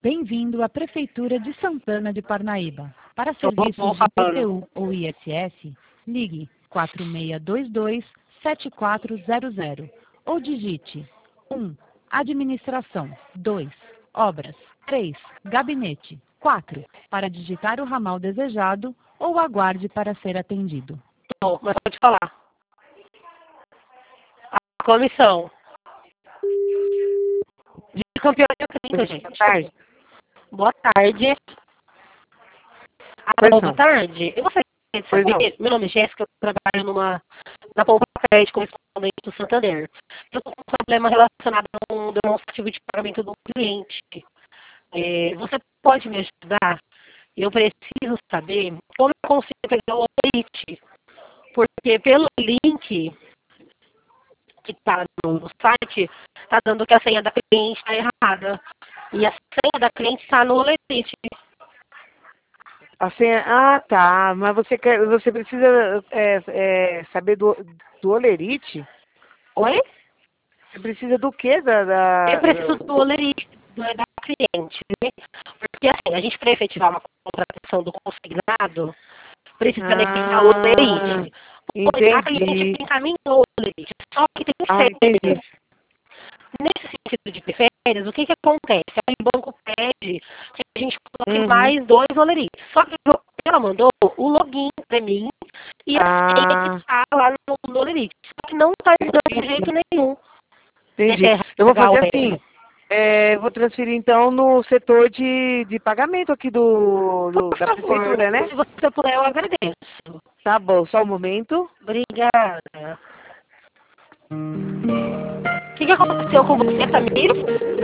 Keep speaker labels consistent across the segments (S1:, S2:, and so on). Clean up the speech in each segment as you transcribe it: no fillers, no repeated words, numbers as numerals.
S1: Bem-vindo à Prefeitura de Santana de Parnaíba. Para serviços de IPTU ou ISS, ligue 4622-7400 ou digite 1. Administração. 2. Obras. 3. Gabinete. 4. Para digitar o ramal desejado ou aguarde para ser atendido.
S2: Bom, mas pode falar. A comissão de campeões de 30, gente. Boa tarde. Boa tarde. Boa tarde. Eu gostaria de saber, meu nome é Jéssica, eu trabalho na Poupa Crédito correspondente do Santander. Eu estou com um problema relacionado a um demonstrativo de pagamento do cliente. Você pode me ajudar? Eu preciso saber como eu consigo pegar o olerite. Porque pelo link que está no site, está dando que a senha da cliente está errada. E a senha da cliente está no olerite.
S3: A senha, ah, tá. Mas você precisa saber do olerite?
S2: Oi?
S3: Você precisa do quê?
S2: Eu preciso do olerite da cliente, né? Porque assim, a gente para efetivar uma contratação do consignado, precisa anexar o olerite.
S3: Entendi.
S2: A cliente encaminhou o olerite, só que tem
S3: entendi.
S2: Nesse sentido de férias, o que acontece? Aí o banco pede que a gente coloque mais 2 olerites. Só que ela mandou o login para mim e a senha que está lá no olerite. Só que não está entrando de jeito nenhum.
S3: Entendi. Eu vou fazer assim. Vou transferir então no setor de pagamento aqui da prefeitura, né?
S2: Se você puder, eu agradeço.
S3: Tá bom, só um momento.
S2: Obrigada. O que aconteceu com você, Tamir?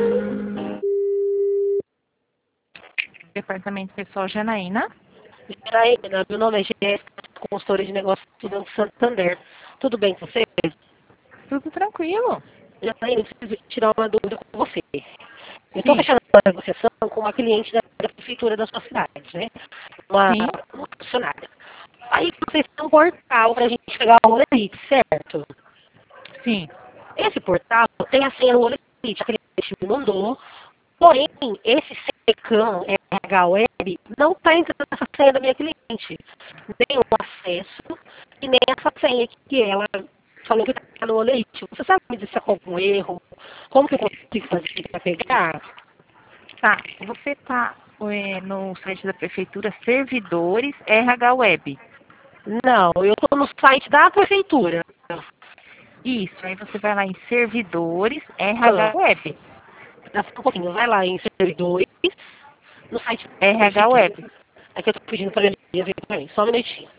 S4: Departamento Pessoal Janaína.
S2: Janaína, meu nome é Jéssica, consultora de negócios do Santander. Tudo bem com você?
S4: Tudo tranquilo.
S2: Janaína, eu preciso tirar uma dúvida com você. Eu estou fechando uma negociação com uma cliente da prefeitura da sua cidade, né? Uma funcionária. Aí vocês têm um portal para a gente pegar o olerite, certo?
S4: Sim.
S2: Esse portal tem a senha do olerite, a cliente me mandou. Porém, esse SECAM RH Web não está entrando nessa senha da minha cliente. Nem o acesso e nem essa senha que ela falou que está no olerite. Você sabe me dizer se há algum erro? Como que eu consigo fazer para pegar?
S4: Tá. Você está no site da prefeitura Servidores RH Web?
S2: Não, eu estou no site da prefeitura.
S4: Isso. Aí você vai lá em Servidores RH Web.
S2: Dá um pouquinho. Vai lá em Servidores, no site
S4: RH Web.
S2: É que eu estou pedindo para ele ver para mim. Só um minutinho.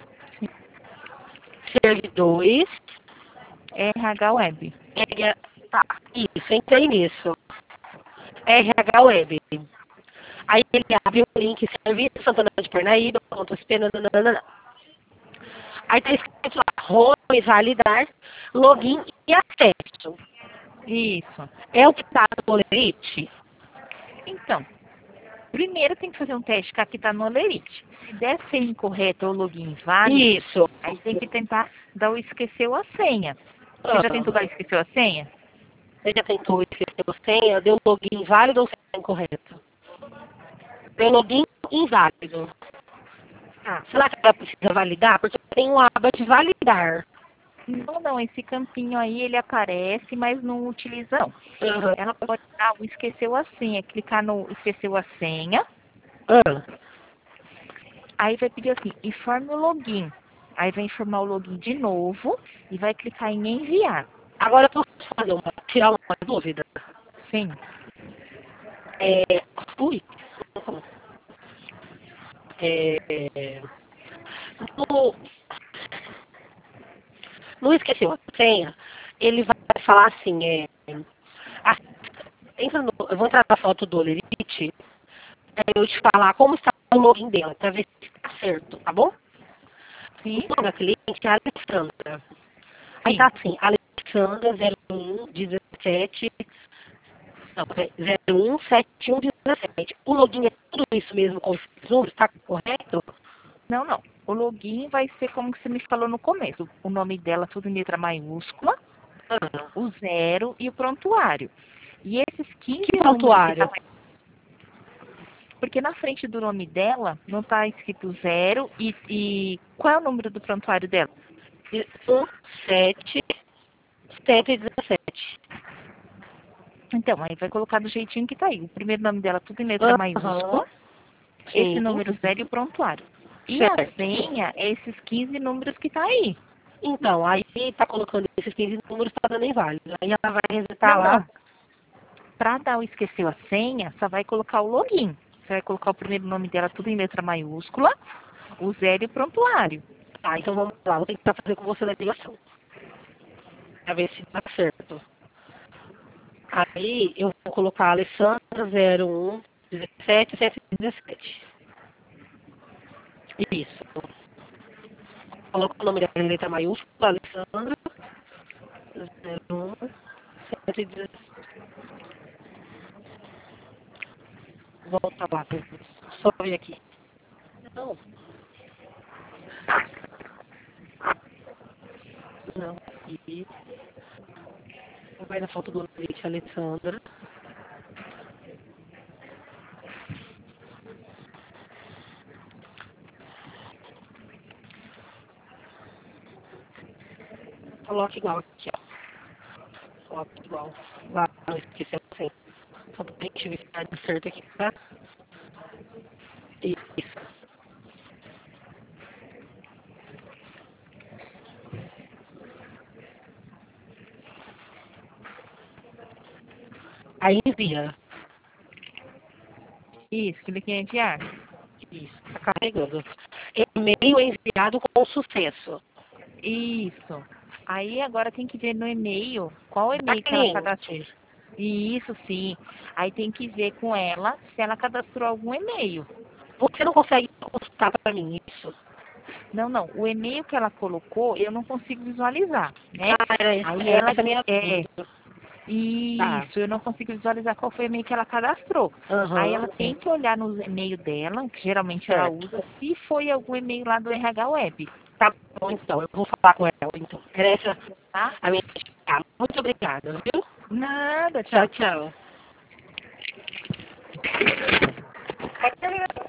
S2: Servidores.
S4: RH Web.
S2: Tá, isso, entrei nisso. RH Web. Aí ele abre o link Serviço Santana de Parnaíba, nananana. Aí tá escrito lá, home, validar, login e acesso.
S4: Isso.
S2: É o que tá no olerite?
S4: Então, primeiro tem que fazer um teste que aqui está no olerite. Se der ser incorreto ou login inválido,
S2: isso.
S4: Aí tem que tentar dar o esqueceu a senha. Você já tentou dar o esqueceu a senha?
S2: Você já tentou esquecer a senha? Deu login inválido ou senha incorreta? Deu login inválido. Será que ela precisa validar? Porque tem uma aba de validar.
S4: Não, esse campinho aí ele aparece, mas não utiliza não. Ela pode dar o esqueceu a senha, clicar no esqueceu a senha. Aí vai pedir assim, informe o login. Aí vai informar o login de novo e vai clicar em enviar.
S2: Agora eu posso tirar uma dúvida?
S4: Sim.
S2: Não esqueceu a senha, ele vai falar assim, eu vou entrar na foto do olerite, eu te falar como está o login dela, para ver se está certo, tá bom?
S4: Sim.
S2: O nome da cliente é Alexandra. Aí tá assim, Alexandra 0117, não, 017117. O login é tudo isso mesmo com os números, tá correto?
S4: Não. O login vai ser como que você me falou no começo. O nome dela tudo em letra maiúscula, o 0 e o prontuário. E esses 15
S2: prontuário?
S4: Porque na frente do nome dela não está escrito 0 e qual é o número do prontuário dela?
S2: 17717.
S4: Então, aí vai colocar do jeitinho que tá aí. O primeiro nome dela tudo em letra maiúscula, esse
S2: Sim.
S4: número 0 e o prontuário. E
S2: Certo.
S4: a senha é esses 15 números que tá aí.
S2: Então, aí tá colocando esses 15 números, tá dando inválido. Aí ela vai resetar lá.
S4: Não. Para dar o esqueceu a senha, só vai colocar o login. Você vai colocar o primeiro nome dela tudo em letra maiúscula, o 0 e o prontuário.
S2: Tá, então vamos lá. Vou tentar fazer com você na ligação. Pra ver se dá certo. Aí eu vou colocar Alessandra 01 17 117. Isso. Coloca o nome dela em letra maiúscula, Alessandra 01 117. Volta lá, só ver aqui. Não. Não, aqui. Vai na foto do leite, Alessandra. Coloque igual aqui, ó. Coloque igual. Lá, não esqueceu assim. Só pra gente ver se tá de certo aqui, tá? Isso. Aí envia.
S4: Isso, clique em enviar.
S2: Isso, tá carregando. E-mail enviado com sucesso.
S4: Isso. Aí agora tem que ver no e-mail, qual e-mail que ela
S2: cliente.
S4: cadastrou. Isso, sim. Aí tem que ver com ela se ela cadastrou algum e-mail.
S2: Você não consegue consultar pra mim isso?
S4: Não, não. O e-mail que ela colocou, eu não consigo visualizar, né?
S2: Ah, era isso.
S4: Aí ela
S2: Essa é a minha dúvida.
S4: Isso, eu não consigo visualizar qual foi o e-mail que ela cadastrou.
S2: Aham.
S4: Aí ela tem que olhar nos e-mails dela, que geralmente ela
S2: Certo.
S4: usa, se foi algum e-mail lá do RH Web,
S2: Tá bom, então. Eu vou falar com ela, então. Era essa
S4: tá?
S2: a minha... Ah, muito obrigada, viu?
S4: Nada, tchau.
S2: Tchau, tchau.